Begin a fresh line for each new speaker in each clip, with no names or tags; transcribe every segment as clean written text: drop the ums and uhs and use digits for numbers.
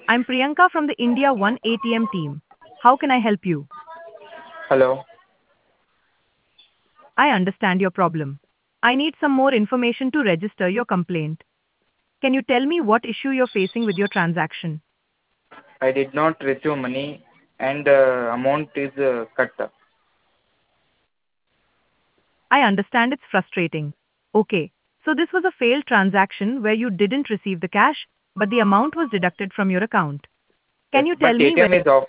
I'm Priyanka from the India One ATM team. How can I help you?
Hello.
I understand your problem. I need some more information to register your complaint. Can you tell me what issue you're facing with your transaction?
I did not receive money and amount is cut.
I understand it's frustrating. Okay, so this was a failed transaction where you didn't receive the cash, but the amount was deducted from your account.
Yes,
Can you
but
tell me
ATM
whether
is off.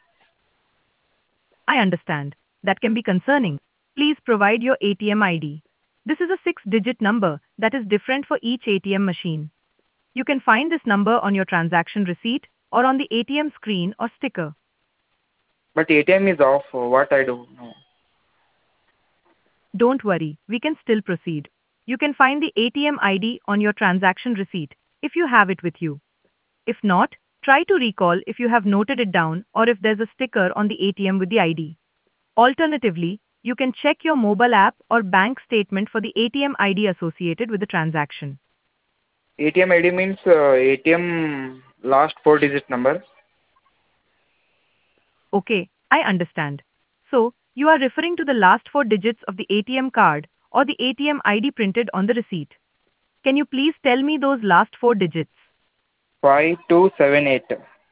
I understand? That can be concerning. Please provide your ATM ID. This is a six-digit number that is different for each ATM machine. You can find this number on your transaction receipt or on the ATM screen or sticker.
But ATM is off. What I do? No.
Don't worry, we can still proceed. You can find the ATM ID on your transaction receipt if you have it with you. If not, try to recall if you have noted it down or if there's a sticker on the ATM with the ID. Alternatively, you can check your mobile app or bank statement for the ATM ID associated with the transaction.
ATM ID means ATM last four digit number.
Okay, I understand. So, you are referring to the last four digits of the ATM card or the ATM ID printed on the receipt. Can you please tell me those last four digits?
5278.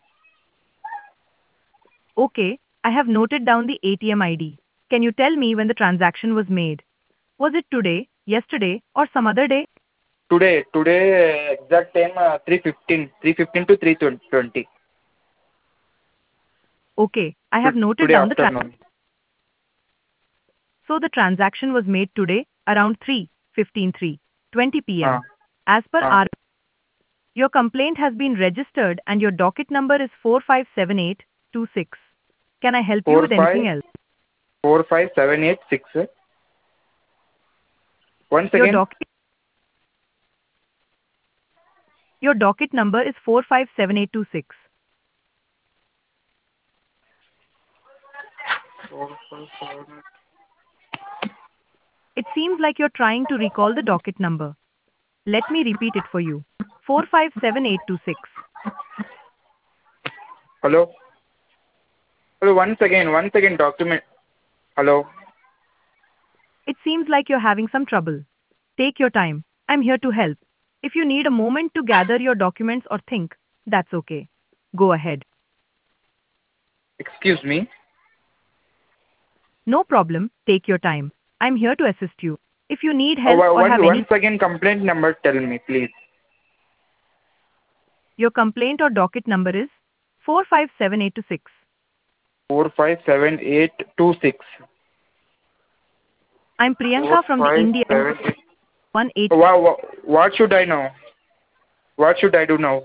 Okay, I have noted down the ATM ID. Can you tell me when the transaction was made? Was it today, yesterday, or some other day?
Today exact time 3:15 to 3:20.
Okay, I have noted
Today
down the
afternoon.
So the transaction was made today around 3:20
Uh,
p.m. As per
uh,
our your complaint has been registered and your docket number is 457826. Can I help you
four
with
five
anything else?
four five seven eight six. Once
Your
again.
docket your docket number is 457826.
4578.
It seems like you're trying to recall the docket number. Let me repeat it for you. 457826.
Hello. Hello. Once again. Document. Hello.
It seems like you're having some trouble. Take your time. I'm here to help. If you need a moment to gather your documents or think, that's okay. Go ahead.
Excuse me.
No problem, take your time. I'm here to assist you. If you need help or have any,
Once again complaint number tell me please.
your complaint or docket number is 457826.
457826.
I'm
Four
Priyanka from the
five
India
seven eight.
18.
What should I know? What should I do now?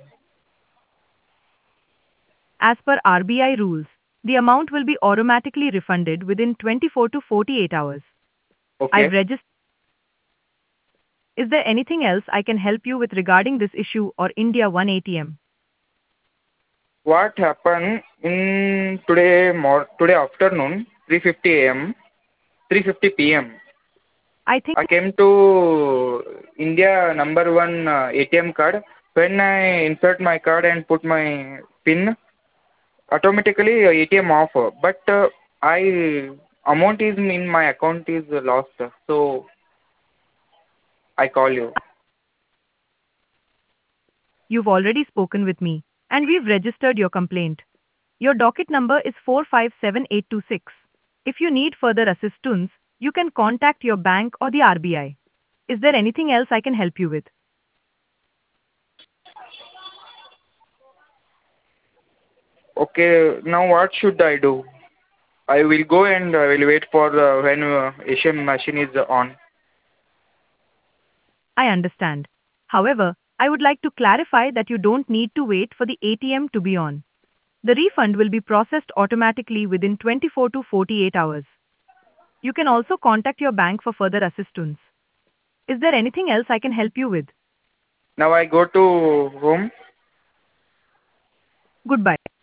As per RBI rules, the amount will be automatically refunded within 24 to 48 hours. I've
Okay.
registered. Is there anything else I can help you with regarding this issue or India One ATM?
What happened in today afternoon 3:50 a.m. 3:50 p.m.
I think
I came to India number one ATM card. When I insert my card and put my PIN, automatically ATM off. But I amount is in my account is lost. So I call you.
you've already spoken with me, and we've registered your complaint. Your docket number is 457826. If you need further assistance, you can contact your bank or the RBI. Is there anything else I can help you with?
Okay, now what should I do? I will go and I will wait for when ATM machine is on.
I understand. However, I would like to clarify that you don't need to wait for the ATM to be on. The refund will be processed automatically within 24 to 48 hours. You can also contact your bank for further assistance. Is there anything else I can help you with?
Now I go to home.
Goodbye.